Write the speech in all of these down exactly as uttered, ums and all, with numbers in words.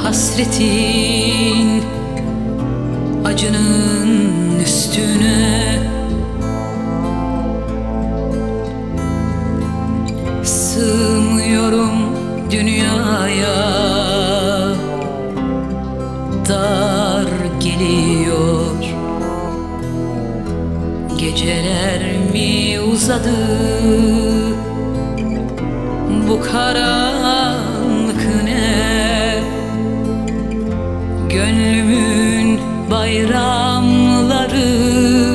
hasretin acının üstüne sığmıyorum dünyaya, dar geliyor. Geceler mi uzadı, bu karanlık ne? Gönlümün bayramları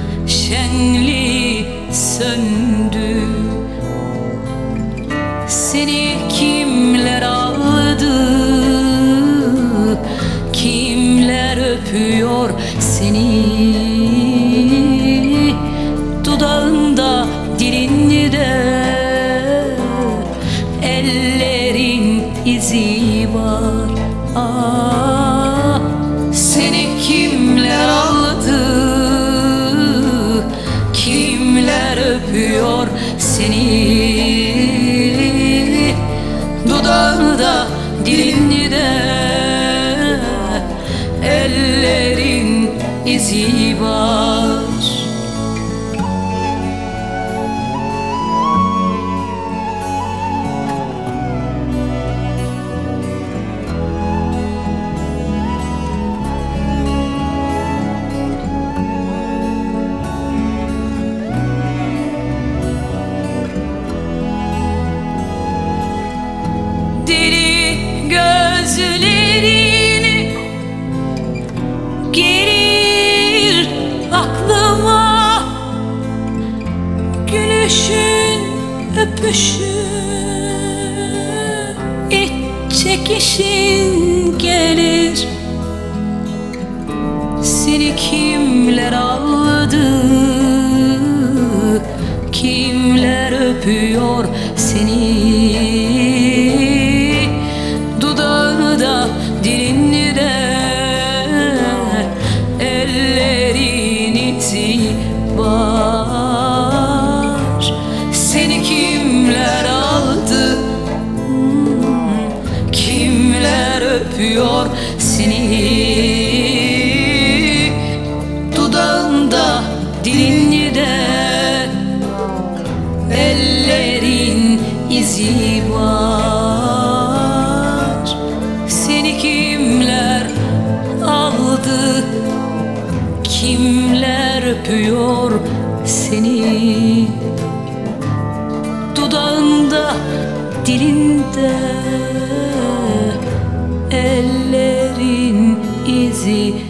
şenli söndü. Seni kimler aldı, kimler öpüyor seni? Dudağında, dilinde ellerin izi var. Ah, seni kimler aldı, kimler öpüyor seni? Dudağında, dilinde ellerin izi var. Deli gözlerini gelir aklıma, gülüşün, öpüşün, iç çekişin gelir. Seni kimler aldı, kimler öpüyor seni? Dudağında, dilinde ellerin izi var. Seni kimler aldı, kimler öpüyor seni? Dudağında, dilinde ellerin izi var. Seni kimler aldı, kimler öpüyor seni? Dudağında, dilinde ellerin izi